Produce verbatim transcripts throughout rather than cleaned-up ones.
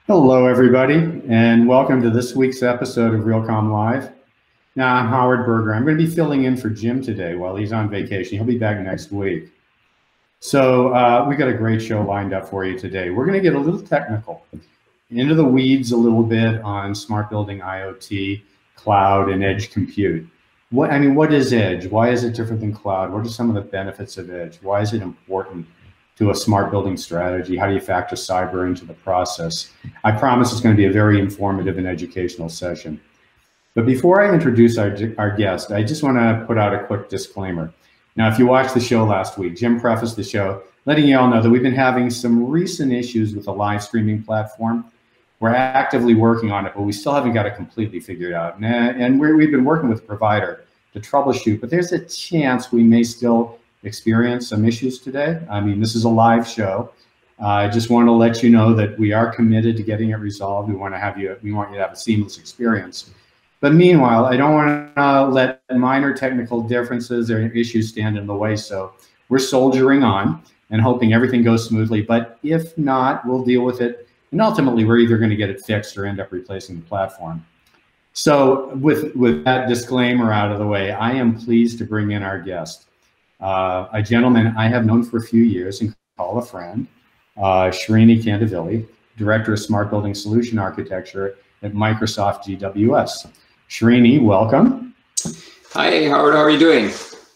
Hello, everybody, and welcome to this week's episode of Realcomm Live. Now, I'm Howard Berger. I'm going to be filling in for Jim today while he's on vacation. He'll be back next week. So uh, we got a great show lined up for you today. We're going to get a little technical, into the weeds a little bit on smart building IoT, cloud, and edge compute. What I mean, what is edge? Why is it different than cloud? What are some of the benefits of edge? Why is it important to a smart building strategy? How do you factor cyber into the process? I promise it's going to be a very informative and educational session. But before I introduce our, our guest, I just want to put out a quick disclaimer. Now, if you watched the show last week, Jim prefaced the show letting you all know that we've been having some recent issues with the live streaming platform. We're actively working on it, but we still haven't got it completely figured out. And, and we're, we've been working with the provider to troubleshoot, but there's a chance we may still experience some issues today. I mean, this is a live show. Uh, I just want to let you know that we are committed to getting it resolved. We want to have you, we want you to have a seamless experience. But meanwhile, I don't want to uh, let minor technical differences or issues stand in the way. So we're soldiering on and hoping everything goes smoothly. But if not, we'll deal with it. And ultimately, we're either going to get it fixed or end up replacing the platform. So with, with that disclaimer out of the way, I am pleased to bring in our guest. Uh, a gentleman I have known for a few years and call a friend, uh, Srini Kandavilli, Director of Smart Building Solution Architecture at Microsoft G W S. Srini, welcome. Hi, Howard, how are you doing?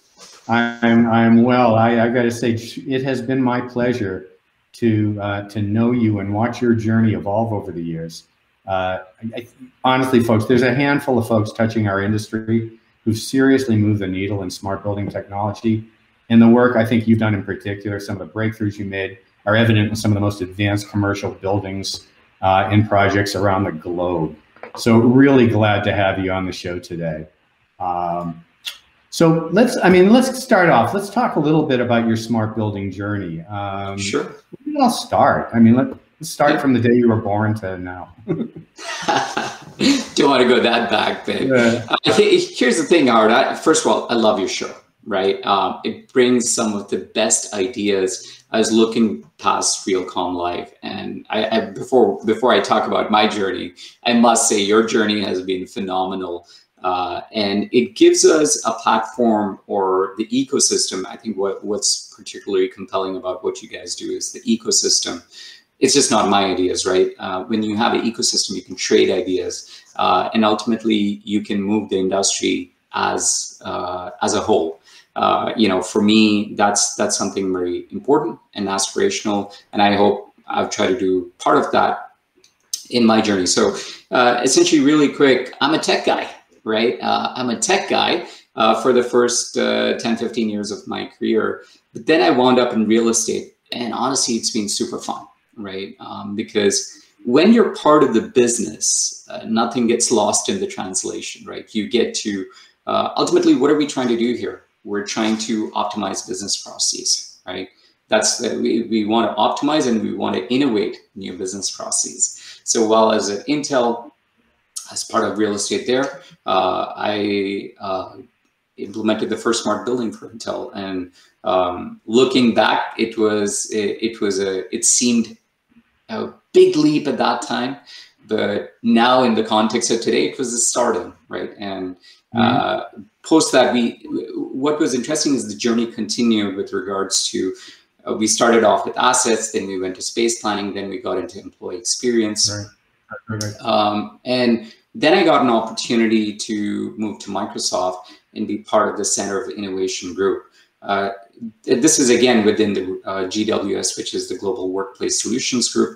I'm, I'm well. I, I got to say, it has been my pleasure to, uh, to know you and watch your journey evolve over the years. Uh, I, honestly, folks, there's a handful of folks touching our industry who've seriously moved the needle in smart building technology. And the work I think you've done in particular, some of the breakthroughs you made are evident in some of the most advanced commercial buildings uh, and projects around the globe. So really glad to have you on the show today. Um, so let's, I mean, let's start off. Let's talk a little bit about your smart building journey. Um, sure. Where did it all start? I mean, let, let's start yeah. from the day you were born to now. Don't want to go that back, babe. Yeah. Uh, here's the thing, Howard. I, first of all, I love your show, right? Um, it brings some of the best ideas. I was looking past Realcomm Live, and I, I before before I talk about my journey, I must say your journey has been phenomenal, uh, and it gives us a platform or the ecosystem. I think what what's particularly compelling about what you guys do is the ecosystem. It's just not my ideas, right? Uh, when you have an ecosystem, you can trade ideas, uh, and ultimately you can move the industry as uh, as a whole. Uh, you know, for me, that's that's something very important and aspirational, and I hope I've tried to do part of that in my journey. So, uh, essentially, really quick, I'm a tech guy, right? Uh, I'm a tech guy uh, for the first uh, ten, fifteen years of my career, but then I wound up in real estate, and honestly, it's been super fun. Right? Um, because when you're part of the business, uh, nothing gets lost in the translation, right? You get to, uh, ultimately, what are we trying to do here? We're trying to optimize business processes, right? That's, uh, we, we want to optimize and we want to innovate new business processes. So while as at Intel, as part of real estate there, uh, I uh, implemented the first smart building for Intel. And um, looking back, it was, it, it was a, it seemed a big leap at that time, but now in the context of today, it was a starting, right? And uh, mm-hmm. post that, we, what was interesting is the journey continued with regards to, uh, we started off with assets, then we went to space planning, then we got into employee experience. Right. Right, right. Um, and then I got an opportunity to move to Microsoft and be part of the Center of Innovation Group. Uh, this is again within the uh, G W S, which is the Global Workplace Solutions Group.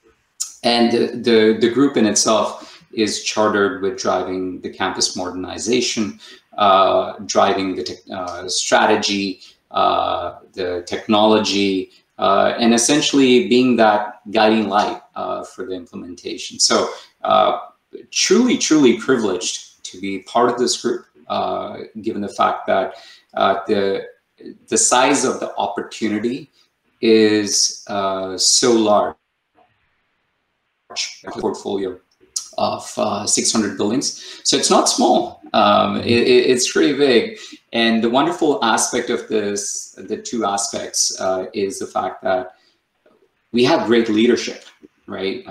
And the, the, the group in itself is chartered with driving the campus modernization, uh, driving the te uh, strategy, uh, the technology, uh, and essentially being that guiding light uh, for the implementation. So uh, truly, truly privileged to be part of this group, uh, given the fact that uh, the, the size of the opportunity is uh, so large. Portfolio of uh, six hundred buildings. So it's not small, um, it, it's pretty big. And the wonderful aspect of this, the two aspects, uh, is the fact that we have great leadership, right? Um,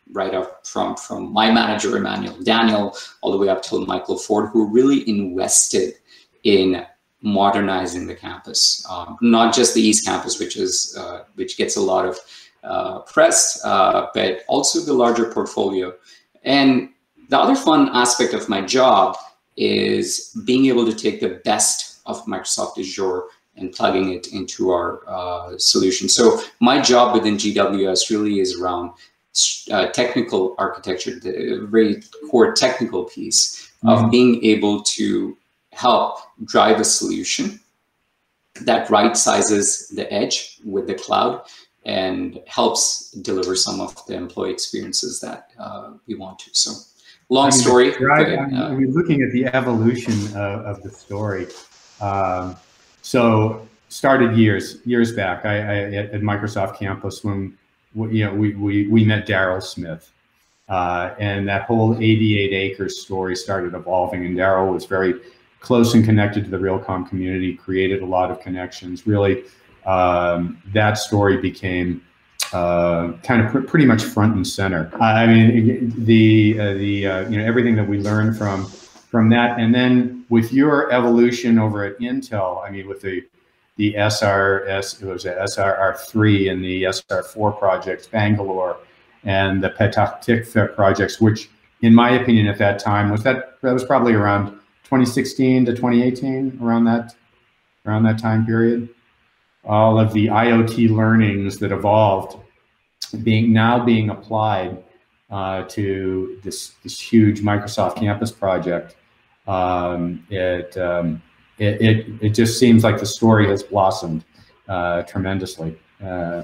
right up from, from my manager, Emmanuel Daniel, all the way up to Michael Ford, who really invested in modernizing the campus, um, not just the East Campus, which is uh, which gets a lot of uh, press, uh, but also the larger portfolio. And the other fun aspect of my job is being able to take the best of Microsoft Azure and plugging it into our uh, solution. So my job within G W S really is around uh, technical architecture, the very core technical piece of mm-hmm. being able to help drive a solution that right sizes the edge with the cloud and helps deliver some of the employee experiences that uh, we want to. So long I mean, story. Right, but, uh, I mean, looking at the evolution of, of the story. Um, so started years, years back I, I, at, at Microsoft campus when you know, we, we, we met Daryl Smith. Uh, and that whole eighty-eight acres story started evolving, and Daryl was very close and connected to the Realcomm community, created a lot of connections. Really, um, that story became uh, kind of pr pretty much front and center. I mean, the uh, the uh, you know, everything that we learned from from that, and then with your evolution over at Intel, I mean, with the the S R S, it was a S R R three and the S R four projects, Bangalore, and the Petah Tikva projects, which, in my opinion, at that time was that that was probably around twenty sixteen to twenty eighteen, around that around that time period. All of the I O T learnings that evolved, being now being applied uh, to this this huge Microsoft campus project. Um, it, um, it it it just seems like the story has blossomed uh, tremendously. Uh,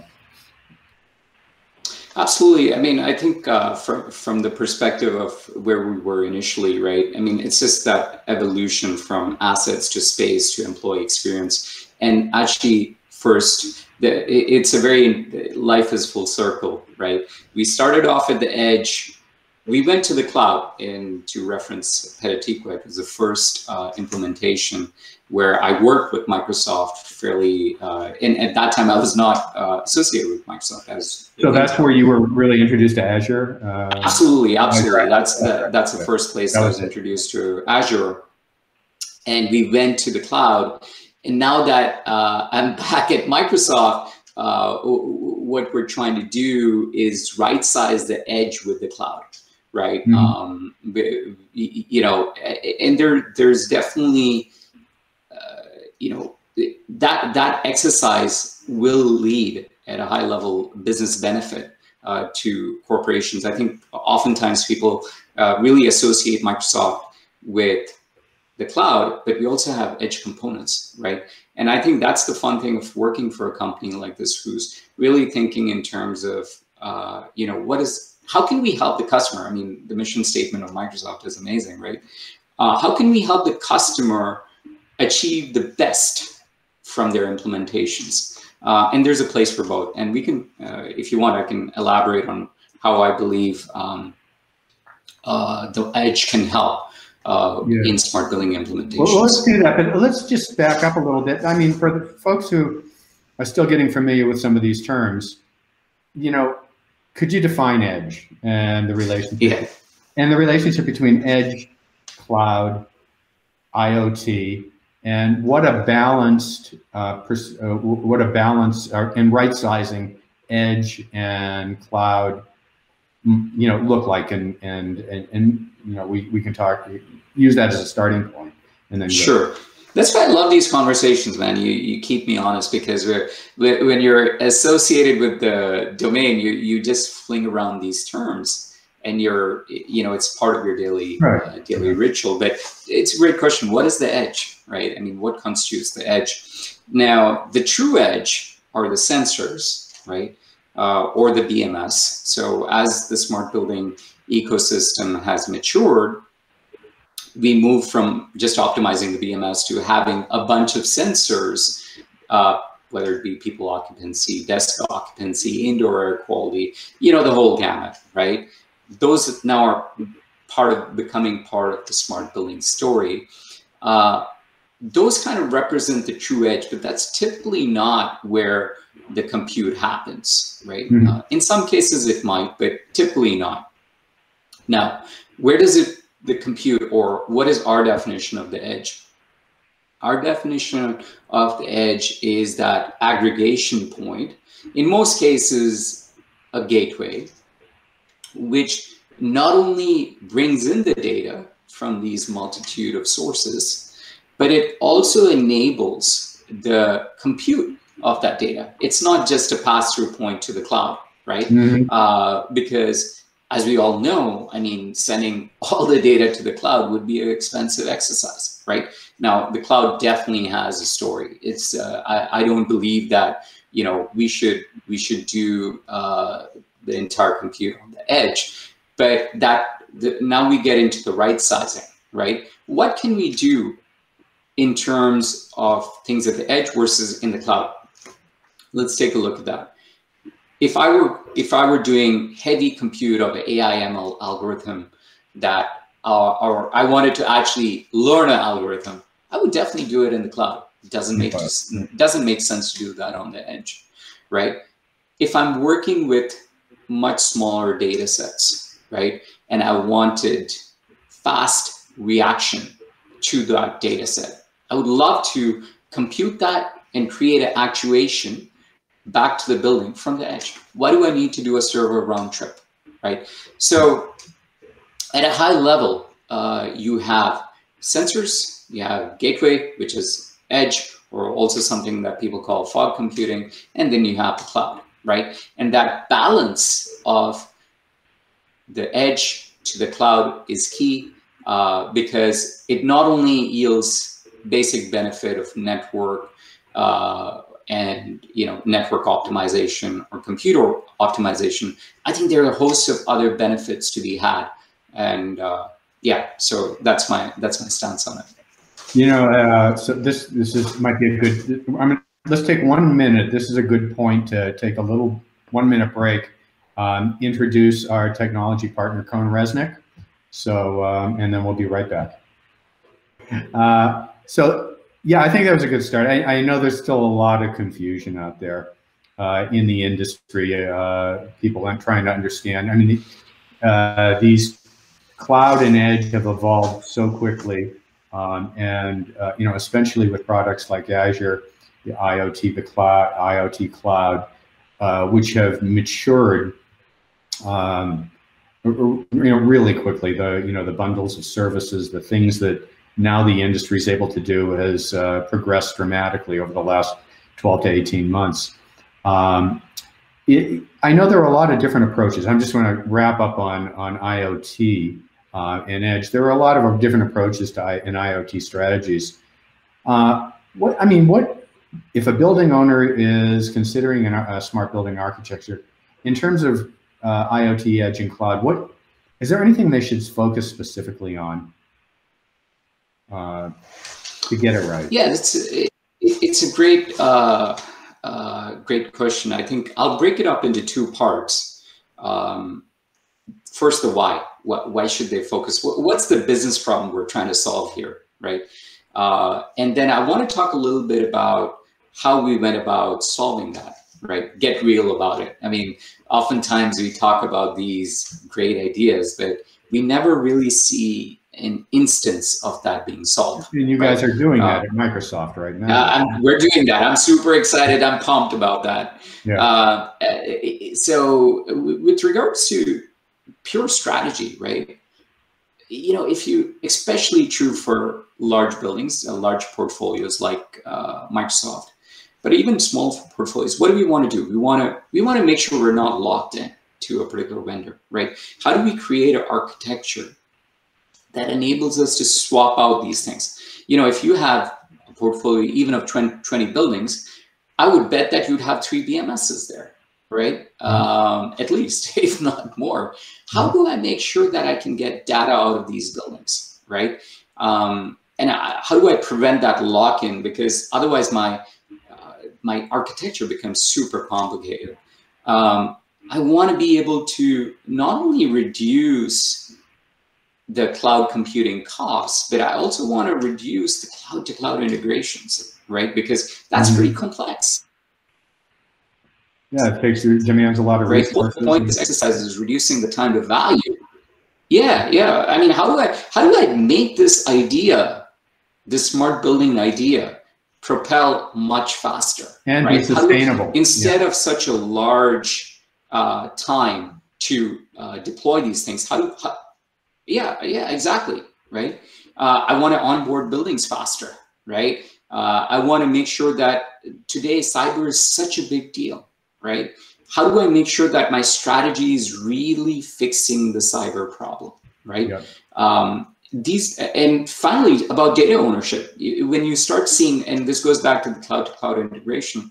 Absolutely. I mean, I think uh, from from the perspective of where we were initially, right? I mean, it's just that evolution from assets to space to employee experience. And actually, first, the, it's a very, life is full circle, right? We started off at the edge. We went to the cloud, and to reference Petah Tikva, it was the first uh, implementation where I worked with Microsoft fairly, uh, and at that time I was not uh, associated with Microsoft. As so that's where you were really introduced to Azure? Uh, absolutely, absolutely. That's the, that's the first place I was introduced to Azure. And we went to the cloud. And now that uh, I'm back at Microsoft, uh, what we're trying to do is right-size the edge with the cloud, right? Mm-hmm. um, you know, and there there's definitely, you know, that that exercise will lead at a high level business benefit uh, to corporations. I think oftentimes people uh, really associate Microsoft with the cloud, but we also have edge components, right? And I think that's the fun thing of working for a company like this, who's really thinking in terms of, uh, you know, what is, how can we help the customer? I mean, the mission statement of Microsoft is amazing, right? Uh, how can we help the customer achieve the best from their implementations? Uh, and there's a place for both. And we can, uh, if you want, I can elaborate on how I believe um, uh, the edge can help uh, yeah. in smart building implementations. Well, let's do that, but let's just back up a little bit. I mean, for the folks who are still getting familiar with some of these terms, you know, could you define edge and the relationship? Yeah. And the relationship between edge, cloud, I O T, and what a balanced, uh, pers uh, what a balance uh, in right sizing edge and cloud, you know, look like, and and and, and you know, we we can talk, use that as a starting point, and then sure. Go. That's why I love these conversations, man. You you keep me honest, because we're, when you're associated with the domain, you you just fling around these terms. And you're, you know, it's part of your daily right. uh, daily ritual. But it's a great question. What is the edge, right? I mean, what constitutes the edge? Now, the true edge are the sensors, right? Uh, or the B M S. So as the smart building ecosystem has matured, we move from just optimizing the B M S to having a bunch of sensors, uh, whether it be people occupancy, desk occupancy, indoor air quality, you know, the whole gamut, right? Those now are part of becoming part of the smart building story. Uh, those kind of represent the true edge, but that's typically not where the compute happens, right? Mm-hmm. Uh, in some cases it might, but typically not. Now, where does it, the compute, or what is our definition of the edge? Our definition of the edge is that aggregation point, in most cases, a gateway, which not only brings in the data from these multitude of sources, but it also enables the compute of that data. It's not just a pass-through point to the cloud, right? Mm-hmm. Uh, because as we all know, I mean, sending all the data to the cloud would be an expensive exercise, right? Now, the cloud definitely has a story. It's uh, I, I don't believe that, you know, we should we should do uh, the entire compute on the edge, but that the, now we get into the right sizing, right? What can we do in terms of things at the edge versus in the cloud? Let's take a look at that. If I were if I were doing heavy compute of an A I M L algorithm that uh, or I wanted to actually learn an algorithm, I would definitely do it in the cloud. It doesn't make just, it doesn't make sense to do that on the edge, right? If I'm working with much smaller data sets, right, and I wanted fast reaction to that data set, I would love to compute that and create an actuation back to the building from the edge. Why do I need to do a server round trip, right? So at a high level, uh, you have sensors, you have gateway, which is edge, or also something that people call fog computing, and then you have the cloud, right? And that balance of the edge to the cloud is key uh, because it not only yields basic benefit of network uh, and you know network optimization or computer optimization. I think there are a host of other benefits to be had, and uh, yeah, so that's my that's my stance on it. You know, uh, so this this is might be a good. I mean, let's take one minute. This is a good point to take a little one minute break. Um, introduce our technology partner, Kohn Reznick. So, um, and then we'll be right back. Uh, so. Yeah, I think that was a good start. I, I know there's still a lot of confusion out there uh, in the industry. Uh, people aren't trying to understand. I mean, uh, these cloud and edge have evolved so quickly, um, and uh, you know, especially with products like Azure, the IoT, the cloud, IoT cloud, uh, which have matured, um, you know, really quickly. The you know the bundles of services, the things that now the industry is able to do has uh, progressed dramatically over the last twelve to eighteen months. Um, it, I know there are a lot of different approaches. I'm just going to wrap up on, on IoT uh, and edge. There are a lot of different approaches to I, and IoT strategies. Uh, what I mean, what if a building owner is considering an, a smart building architecture, in terms of uh, IoT, edge, and cloud, what is there anything they should focus specifically on Uh, to get it right? Yeah, it's it, it's a great uh, uh, great question. I think I'll break it up into two parts. Um, first, the why. What, why should they focus? What, what's the business problem we're trying to solve here, right? Uh, and then I want to talk a little bit about how we went about solving that, right? Get real about it. I mean, oftentimes we talk about these great ideas, but we never really see an instance of that being solved. And you guys right? are doing uh, that at Microsoft right now. Uh, I'm, we're doing that. I'm super excited. I'm pumped about that. Yeah. Uh, so with regards to pure strategy, right? You know, if you, especially true for large buildings, uh, large portfolios like uh, Microsoft, but even small portfolios, what do we want to do? We want to we want to make sure we're not locked in to a particular vendor, right? How do we create an architecture that enables us to swap out these things? You know, if you have a portfolio even of twenty buildings, I would bet that you'd have three B M Ss there, right? Mm-hmm. Um, at least, if not more. How do I make sure that I can get data out of these buildings, right? Um, and I, how do I prevent that lock-in? Because otherwise my, uh, my architecture becomes super complicated. Um, I want to be able to not only reduce the cloud computing costs, but I also want to reduce the cloud to cloud integrations, right? Because that's pretty complex. Yeah, it takes demands a lot of right? resources. The point of this exercise is reducing the time to value. Yeah, yeah. I mean, how do I how do I make this idea, this smart building idea, propel much faster and right? be sustainable do, instead yeah. of such a large uh, time to uh, deploy these things? How do how, yeah, yeah, exactly, right? Uh, I want to onboard buildings faster, right? Uh, I want to make sure that today cyber is such a big deal, right? How do I make sure that my strategy is really fixing the cyber problem, right? Yep. Um, these and finally about data ownership. When you start seeing, and this goes back to the cloud to cloud integration,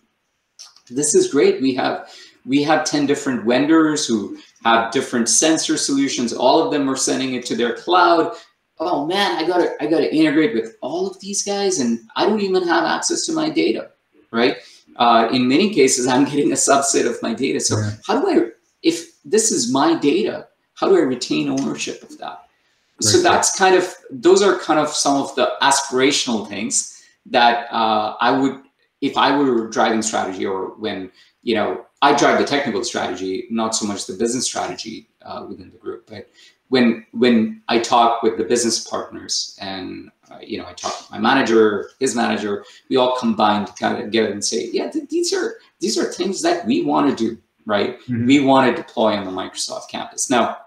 this is great. We have we have ten different vendors who have different sensor solutions. All of them are sending it to their cloud. Oh man, I gotta I gotta integrate with all of these guys, and I don't even have access to my data, right? Uh, in many cases, I'm getting a subset of my data. So yeah. how do I, if this is my data, how do I retain ownership of that? Great. So that's kind of, those are kind of some of the aspirational things that uh, I would, if I were driving strategy, or when, you know, I drive the technical strategy, not so much the business strategy uh, within the group, but when when I talk with the business partners and, uh, you know, I talk to my manager, his manager, we all combine to kind of get it and say, yeah, th these are these are things that we want to do, right? Mm-hmm. We want to deploy on the Microsoft campus. Now,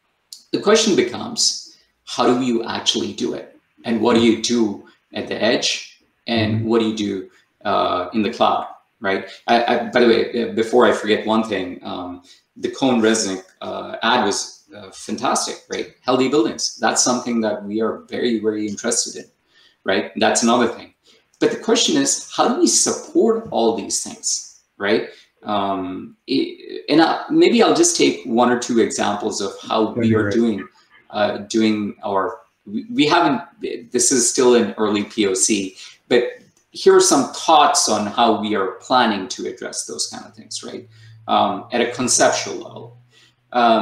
the question becomes, how do you actually do it? And what do you do at the edge? And mm-hmm. what do you do uh, in the cloud, right? I, I, by the way, before I forget one thing, um, the CohnReznick uh, ad was Uh, fantastic, right? Healthy buildings. That's something that we are very, very interested in, right? That's another thing. But the question is, how do we support all these things, right? Um, it, and I, maybe I'll just take one or two examples of how we are doing, uh, doing our, we, we haven't, this is still an early P O C, but here are some thoughts on how we are planning to address those kind of things, right? Um, at a conceptual level. Um,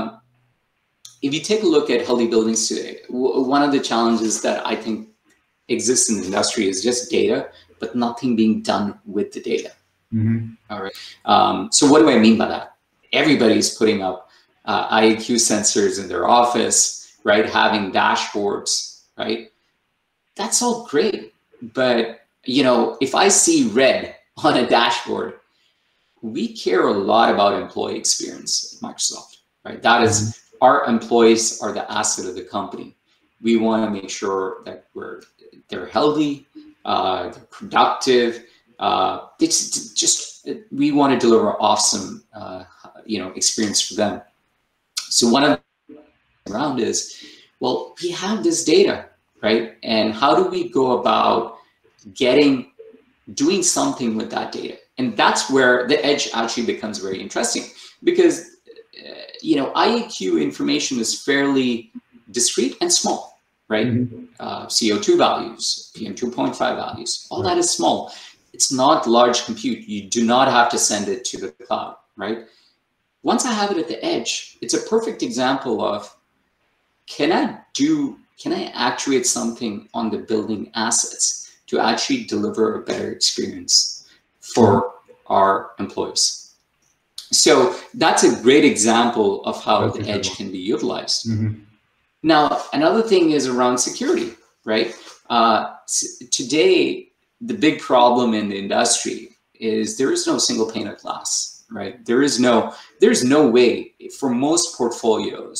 If you take a look at healthy buildings today, one of the challenges that I think exists in the industry is just data, but nothing being done with the data. Mm-hmm. All right. Um, so what do I mean by that? Everybody's putting up uh, I A Q sensors in their office, right? Having dashboards, right? That's all great. But, you know, if I see red on a dashboard, we care a lot about employee experience at Microsoft, right? That is, mm-hmm. Our employees are the asset of the company. We want to make sure that we're they're healthy, uh, they're productive. Uh, it's just we want to deliver awesome, uh, you know, experience for them. So one of the around is, well, we have this data, right? And how do we go about getting doing something with that data? And that's where the edge actually becomes very interesting, because you know, I A Q information is fairly discrete and small, right? Mm-hmm. uh, C O two values, P M two point five values, all right. That is small. It's not large compute. You do not have to send it to the cloud, right? Once I have it at the edge, it's a perfect example of, can I do, can I actuate something on the building assets to actually deliver a better experience for mm-hmm. our employees? So that's a great example of how that's the edge can be utilized. Mm-hmm. Now, another thing is around security, right? Uh, today, the big problem in the industry is there is no single pane of glass, right? There is no, there's no way for most portfolios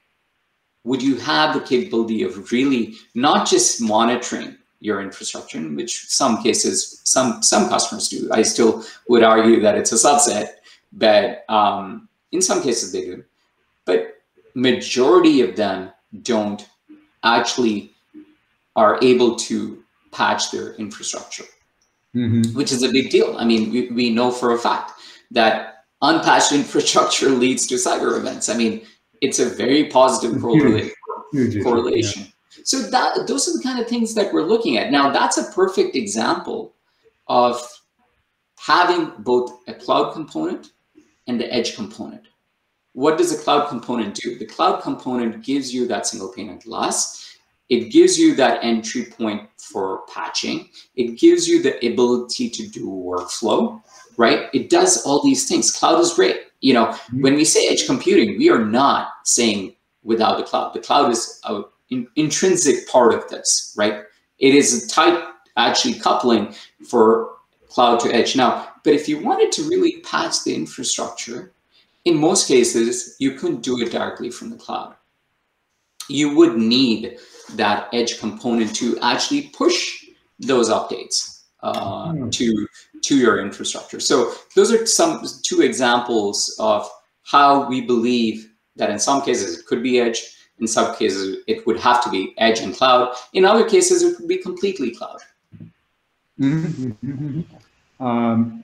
would you have the capability of really not just monitoring your infrastructure, in which some cases, some, some customers do. I still would argue that it's a subset. But um, in some cases they do, but majority of them don't actually are able to patch their infrastructure, mm-hmm. which is a big deal. I mean, we, we know for a fact that unpatched infrastructure leads to cyber events. I mean, it's a very positive correlation. Huge. Huge. correlation. Yeah. So that those are the kind of things that we're looking at. Now, that's a perfect example of having both a cloud component and the edge component. What does the cloud component do? The cloud component gives you that single pane of glass. It gives you that entry point for patching. It gives you the ability to do workflow, right? It does all these things. Cloud is great. You know, mm-hmm. when we say edge computing, we are not saying without the cloud. The cloud is an in, intrinsic part of this, right? It is a tight, actually, coupling for cloud to edge. Now, but if you wanted to really patch the infrastructure, in most cases, you couldn't do it directly from the cloud. You would need that edge component to actually push those updates uh, mm. to, to your infrastructure. So those are some two examples of how we believe that in some cases it could be edge, in some cases it would have to be edge and cloud. In other cases, it would be completely cloud. Mm-hmm. um,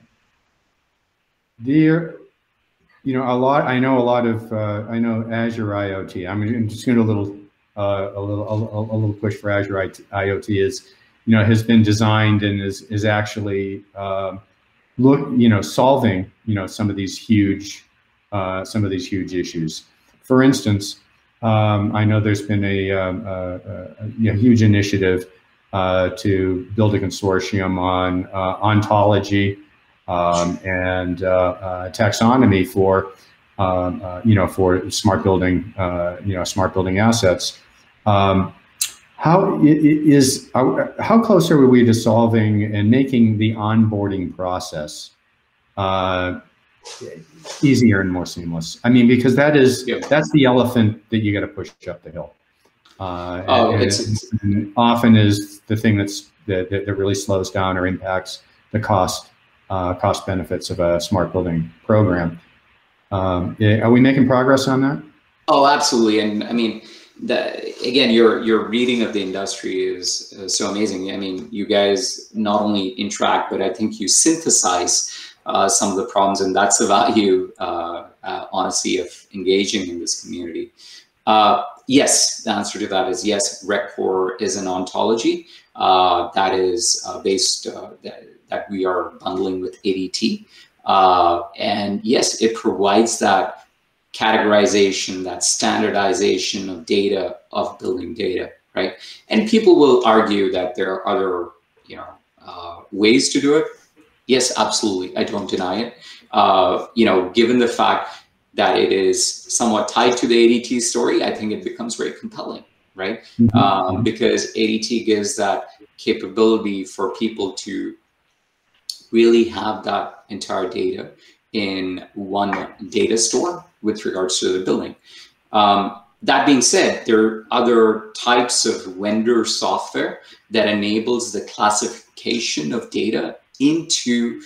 there, you know, a lot. I know a lot of. Uh, I know Azure IoT. I'm, I'm just going to do a little, uh, a little, a, a little push for Azure IoT. Is, you know, has been designed and is is actually uh, look, you know, solving, you know, some of these huge, uh, some of these huge issues. For instance, um, I know there's been a, um, a, a, a huge initiative uh, to build a consortium on uh, ontology um, and uh, uh, taxonomy for, um, uh, you know, for smart building, uh, you know, smart building assets. Um, how is how close are we to solving and making the onboarding process uh, easier and more seamless? I mean, because that is yeah. that's the elephant that you got to push up the hill. Uh, oh, and, it's, it's, and often is the thing that's that, that really slows down or impacts the cost uh, cost benefits of a smart building program. Um, are we making progress on that? Oh, absolutely. And I mean, the, again, your your reading of the industry is uh, so amazing. I mean, you guys not only interact, but I think you synthesize uh, some of the problems, and that's the value, uh, uh, honestly, of engaging in this community. Uh, yes, the answer to that is yes. RecCore is an ontology uh, that is uh, based uh, that, that we are bundling with A D T, uh, and yes, it provides that categorization, that standardization of data, of building data, right? And people will argue that there are other, you know, uh, ways to do it. Yes, absolutely. I don't deny it. Uh, you know, given the fact that it is somewhat tied to the A D T story, I think it becomes very compelling, right? Mm-hmm. um, because A D T gives that capability for people to really have that entire data in one data store with regards to the building. Um, that being said, there are other types of vendor software that enables the classification of data into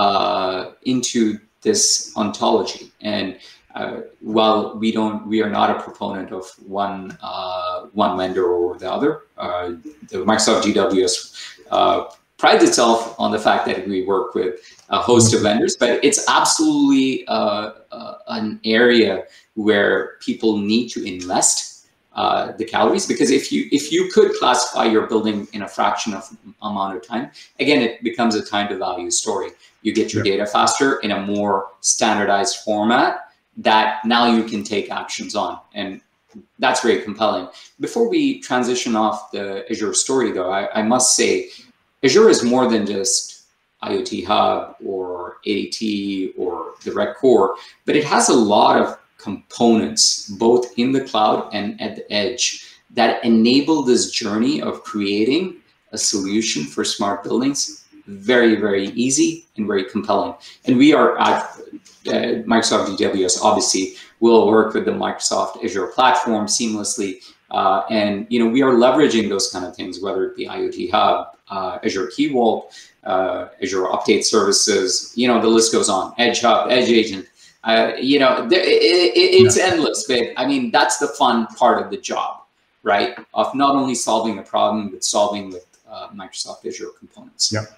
uh, into this ontology. And uh, while we don't, we are not a proponent of one uh, one vendor or the other. Uh, the Microsoft G W S uh, prides itself on the fact that we work with a host of vendors, but it's absolutely uh, uh, an area where people need to invest uh, the calories, because if you if you could classify your building in a fraction of amount of time, again, it becomes a time to value story. You get your yeah. data faster in a more standardized format that now you can take actions on, and that's very compelling. Before we transition off the Azure story, though, I, I must say, Azure is more than just IoT Hub or A D T or the RecCore, but it has a lot of components, both in the cloud and at the edge, that enable this journey of creating a solution for smart buildings very, very easy and very compelling. And we are at uh, Microsoft G W S, obviously, will work with the Microsoft Azure platform seamlessly. Uh, and, you know, we are leveraging those kind of things, whether it be IoT Hub, uh, Azure Key Vault, uh, Azure Update Services, you know, the list goes on, Edge Hub, Edge Agent, uh, you know, it, it, it's yeah. endless, but I mean, that's the fun part of the job, right? Of not only solving a problem, but solving with uh, Microsoft Azure components. Yeah.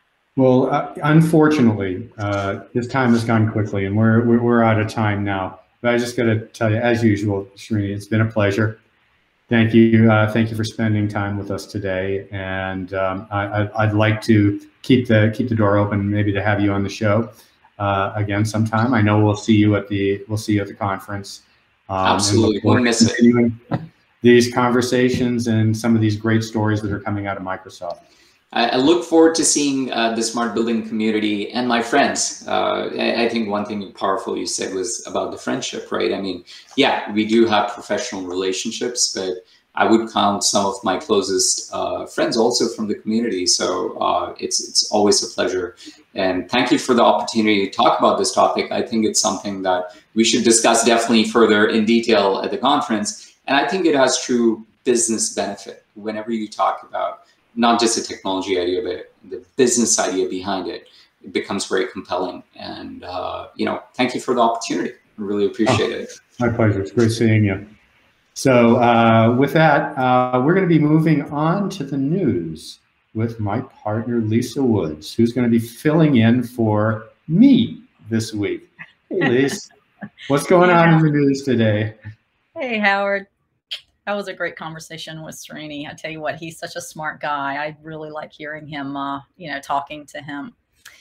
Well, uh, unfortunately, uh, this time has gone quickly and we're, we're, we're out of time now, but I just got to tell you, as usual, Srini, it's been a pleasure. Thank you. Uh, thank you for spending time with us today. And um, I, I'd like to keep the keep the door open, maybe to have you on the show uh, again sometime. I know we'll see you at the we'll see you at the conference. Um, Absolutely, won't miss it. These conversations and some of these great stories that are coming out of Microsoft. I, I look forward to seeing uh, the smart building community and my friends. Uh, I, I think one thing powerful you said was about the friendship, right? I mean, yeah, we do have professional relationships, but I would count some of my closest uh, friends also from the community. So uh, it's it's always a pleasure. And thank you for the opportunity to talk about this topic. I think it's something that we should discuss definitely further in detail at the conference. And I think it has true business benefit whenever you talk about not just a technology idea, but the business idea behind it. It becomes very compelling. And, uh, you know, thank you for the opportunity. I really appreciate oh, it. My pleasure. It's great seeing you. So uh, with that, uh, we're going to be moving on to the news with my partner, Lisa Woods, who's going to be filling in for me this week. Hey, Lisa, what's going on in the news today? Hey, Howard. That was a great conversation with Srini. I tell you what, he's such a smart guy. I really like hearing him, uh, you know, talking to him.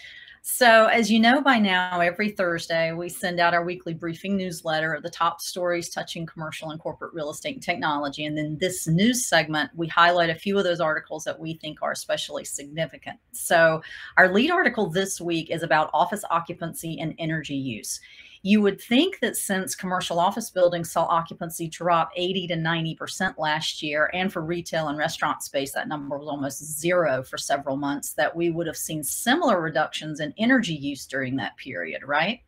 So as you know by now, every Thursday, we send out our weekly briefing newsletter of the top stories touching commercial and corporate real estate and technology. And then this news segment, we highlight a few of those articles that we think are especially significant. So our lead article this week is about office occupancy and energy use. You would think that since commercial office buildings saw occupancy drop eighty to ninety percent last year, and for retail and restaurant space, that number was almost zero for several months, that we would have seen similar reductions in energy use during that period, right?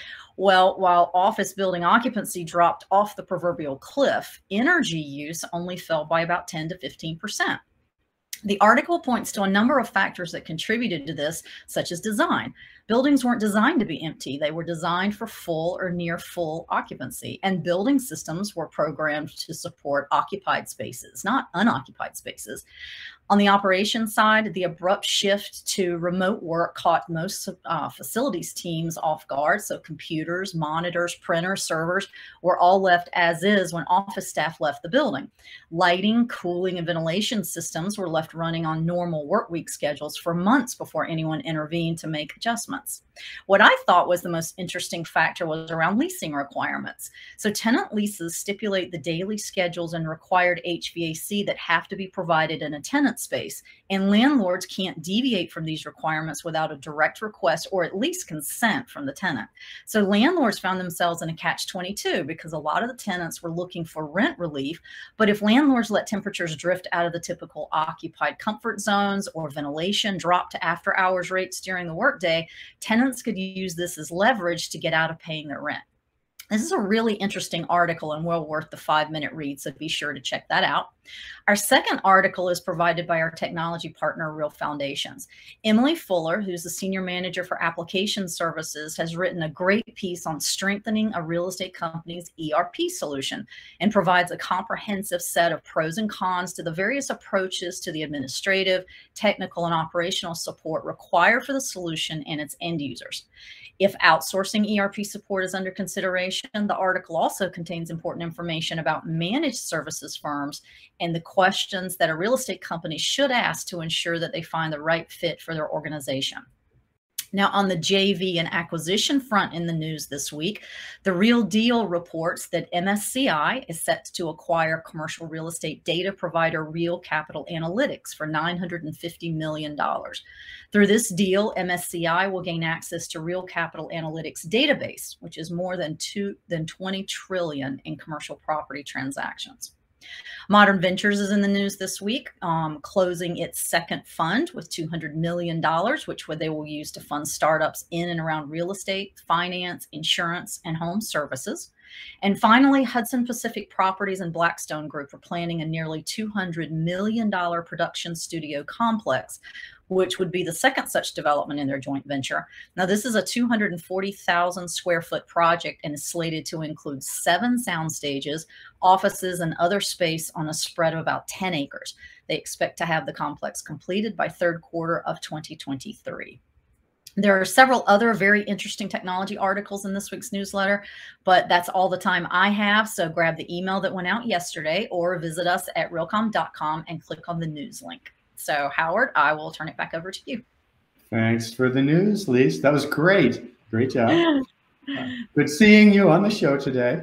Well, while office building occupancy dropped off the proverbial cliff, energy use only fell by about ten to fifteen percent. The article points to a number of factors that contributed to this, such as design. Buildings weren't designed to be empty. They were designed for full or near full occupancy, and building systems were programmed to support occupied spaces, not unoccupied spaces. On the operations side, the abrupt shift to remote work caught most uh, facilities teams off guard. So computers, monitors, printers, servers were all left as is when office staff left the building. Lighting, cooling, and ventilation systems were left running on normal work week schedules for months before anyone intervened to make adjustments. What I thought was the most interesting factor was around leasing requirements. So tenant leases stipulate the daily schedules and required H V A C that have to be provided in a tenant space, and landlords can't deviate from these requirements without a direct request or at least consent from the tenant. So landlords found themselves in a catch twenty-two because a lot of the tenants were looking for rent relief, but if landlords let temperatures drift out of the typical occupied comfort zones or ventilation drop to after hours rates during the workday, tenants could use this as leverage to get out of paying their rent. This is a really interesting article and well worth the five minute read, so be sure to check that out. Our second article is provided by our technology partner, Real Foundations. Emily Fuller, who's the Senior Manager for Application Services, has written a great piece on strengthening a real estate company's E R P solution and provides a comprehensive set of pros and cons to the various approaches to the administrative, technical, and operational support required for the solution and its end users. If outsourcing E R P support is under consideration, the article also contains important information about managed services firms and the questions that a real estate company should ask to ensure that they find the right fit for their organization. Now, on the J V and acquisition front in the news this week, The Real Deal reports that M S C I is set to acquire commercial real estate data provider Real Capital Analytics for nine hundred fifty million dollars. Through this deal, M S C I will gain access to Real Capital Analytics database, which is more than two than twenty trillion in commercial property transactions. Modern Ventures is in the news this week, um, closing its second fund with two hundred million dollars, which they will use to fund startups in and around real estate, finance, insurance, and home services. And finally, Hudson Pacific Properties and Blackstone Group are planning a nearly two hundred million dollars production studio complex, which would be the second such development in their joint venture. Now, this is a two hundred forty thousand square foot project and is slated to include seven sound stages, offices, and other space on a spread of about ten acres. They expect to have the complex completed by third quarter of twenty twenty-three. There are several other very interesting technology articles in this week's newsletter, but that's all the time I have. So grab the email that went out yesterday or visit us at realcomm dot com and click on the news link. So Howard, I will turn it back over to you. Thanks for the news, Lisa. That was great. Great job. uh, good seeing you on the show today.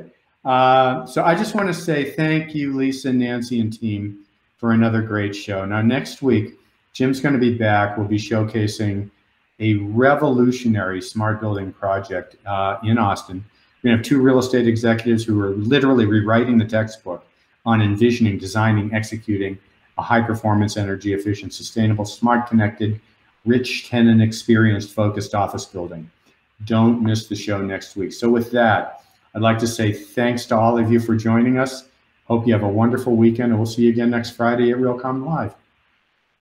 Uh, so I just want to say thank you, Lisa, Nancy, and team for another great show. Now, next week, Jim's going to be back. We'll be showcasing a revolutionary smart building project uh, in Austin. We have two real estate executives who are literally rewriting the textbook on envisioning, designing, executing a high-performance, energy-efficient, sustainable, smart, connected, rich, tenant experienced, focused office building. Don't miss the show next week. So with that, I'd like to say thanks to all of you for joining us. Hope you have a wonderful weekend, and we'll see you again next Friday at RealComm Live.